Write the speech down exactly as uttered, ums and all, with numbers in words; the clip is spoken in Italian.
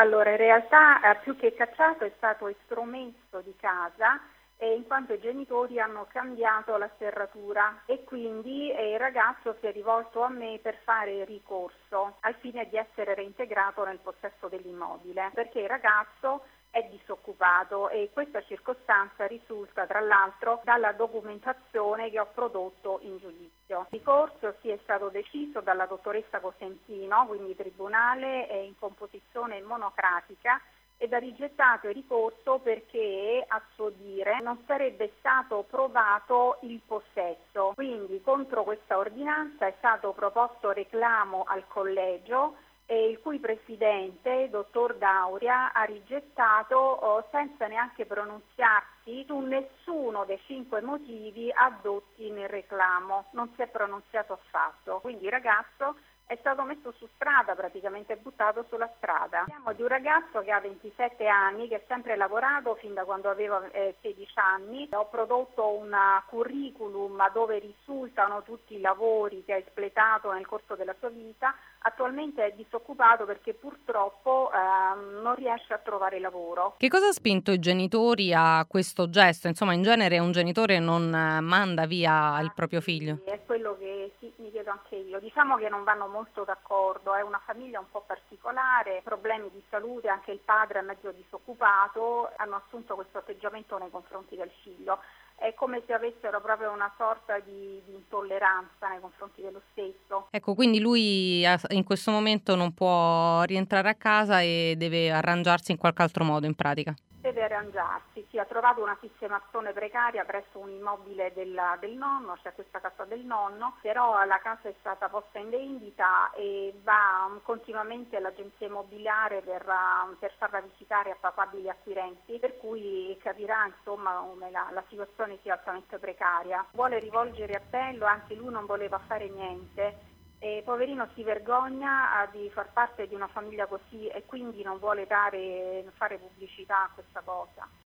Allora, in realtà eh, più che cacciato è stato estromesso di casa eh, in quanto i genitori hanno cambiato la serratura e quindi eh, il ragazzo si è rivolto a me per fare ricorso al fine di essere reintegrato nel possesso dell'immobile, perché il ragazzo è disoccupato e questa circostanza risulta tra l'altro dalla documentazione che ho prodotto in giudizio. Il ricorso sì è stato deciso dalla dottoressa Cosentino, quindi tribunale è in composizione monocratica, ed ha rigettato il ricorso perché, a suo dire, non sarebbe stato provato il possesso. Quindi contro questa ordinanza è stato proposto reclamo al collegio, e il cui presidente, dottor Dauria, ha rigettato oh, senza neanche pronunziarsi su nessuno dei cinque motivi addotti nel reclamo. Non si è pronunziato affatto. Quindi il ragazzo è stato messo su strada, praticamente buttato sulla strada. Parliamo di un ragazzo che ha ventisette anni, che ha sempre lavorato fin da quando aveva eh, sedici anni. Ho prodotto un curriculum dove risultano tutti i lavori che ha espletato nel corso della sua vita. Attualmente è disoccupato perché purtroppo ehm, non riesce a trovare lavoro. Che cosa ha spinto i genitori a questo gesto? Insomma, in genere un genitore non eh, manda via il Ah, proprio sì, figlio. è quello che sì, mi chiedo anche io. Diciamo che non vanno molto d'accordo, è una famiglia un po' particolare, problemi di salute, anche il padre è mezzo disoccupato, hanno assunto questo atteggiamento nei confronti del figlio. È come se avessero proprio una sorta di, di intolleranza nei confronti dello stesso. Ecco, quindi lui ha- in questo momento non può rientrare a casa e deve arrangiarsi in qualche altro modo, in pratica. Deve arrangiarsi, si è trovato una sistemazione precaria presso un immobile della- del nonno, cioè questa casa del nonno, però la casa è stata posta in vendita e va um, continuamente all'agenzia immobiliare per, uh, per farla visitare a papabili acquirenti, per cui capirà insomma come la, la situazione sia altamente precaria. Vuole rivolgere appello, anche lui non voleva fare niente. E poverino si vergogna ah, di far parte di una famiglia così e quindi non vuole dare, fare pubblicità a questa cosa.